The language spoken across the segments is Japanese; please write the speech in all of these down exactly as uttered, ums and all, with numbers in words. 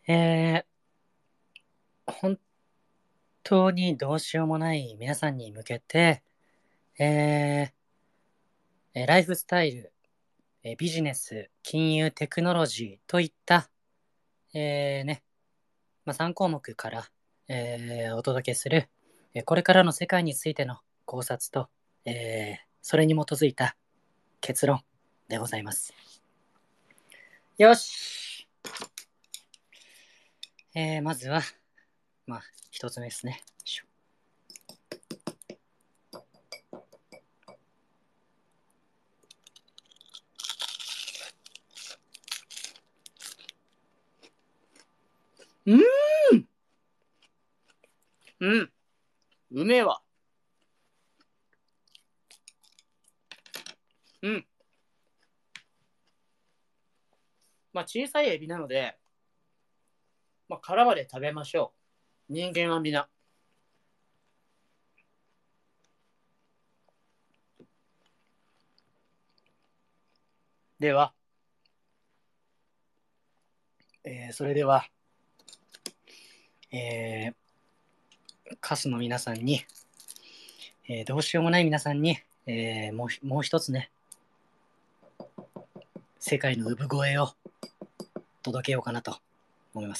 えー、本当にどうしようもない皆さんに向けて、えー、ライフスタイル、ビジネス、金融、テクノロジーといった、えーね、まあ、さん項目から、えーお届けする、これからの世界についての考察と、えーそれに基づいた結論でございます。よし、えーまずは、まあ、一つ目ですね。うーんうん、うめえわ。うん。まあ、小さいエビなので、まあ、殻まで食べましょう。人間は皆。では、えーそれでは、えーカスの皆さんに、えーどうしようもない皆さんに、えーもうもう一つね、世界の産声を届けようかなと思います。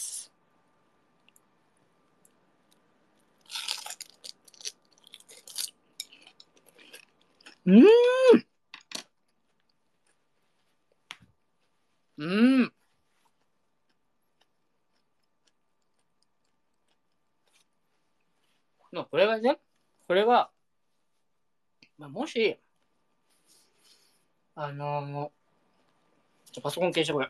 うーんうーんまあ、これはね、これは、まあ、もし、あのー、ちょパソコン消してこれ。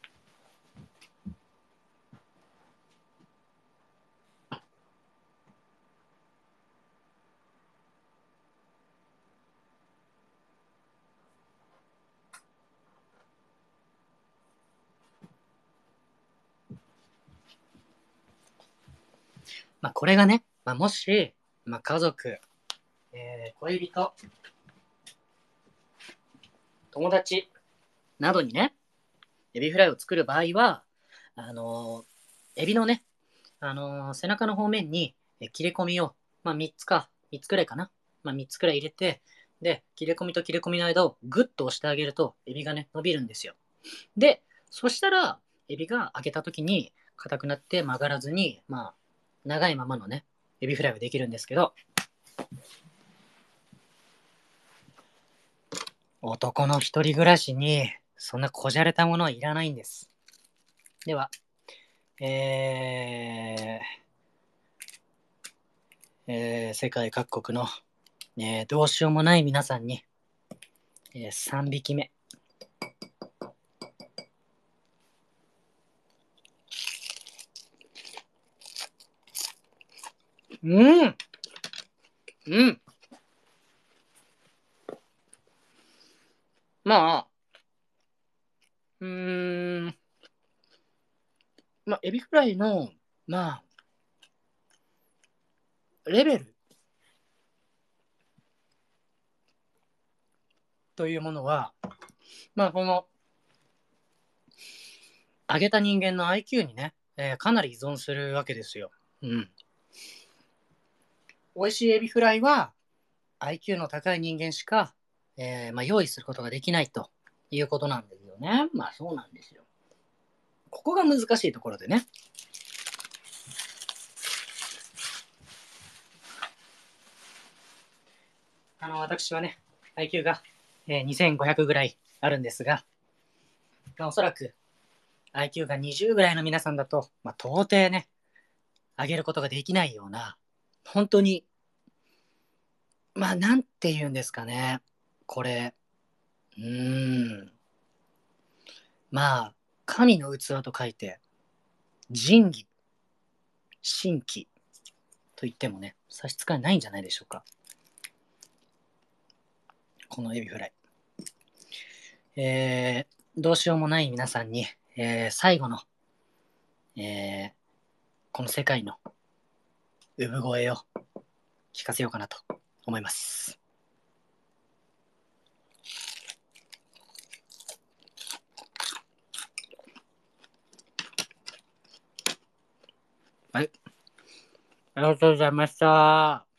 まあ、これがね、まあ、もし、まあ、家族、えー恋人、友達などにね、エビフライを作る場合は、あのーエビのね、あのー背中の方面に切れ込みを、まあ、みっつか、みっつくらいかな。まあ、みっつくらい入れて、で、切れ込みと切れ込みの間をグッと押してあげると、エビがね、伸びるんですよ。で、そしたら、エビが開けた時に、硬くなって曲がらずに、まあ、長いままのね、エビフライができるんですけど、男の一人暮らしに、そんなこじゃれたものはいらないんです。では、えーえー世界各国の、えーどうしようもない皆さんに、えーさんびきめ。うん、うん。まあ、うーん、まあ、エビフライの、まあ、レベルというものは、まあ、この、揚げた人間の アイキュー にね、えーかなり依存するわけですよ。うん。美味しいエビフライは、アイキュー の高い人間しか、えーまあ、用意することができないということなんですよね。まあ、そうなんですよ。ここが難しいところでね。あの、私はね、アイキュー が、えーにせんごひゃくぐらいあるんですが、まあ、おそらく アイキュー がにじゅうぐらいの皆さんだと、まあ、到底ね、上げることができないような、本当に、まあ、なんて言うんですかね。これ、うーん。まあ、神の器と書いて、仁義、神器と言ってもね、差し支えないんじゃないでしょうか。このエビフライ。えー、どうしようもない皆さんに、えー、最後の、えー、この世界の産声を聞かせようかなと思います。 ありがとうございました。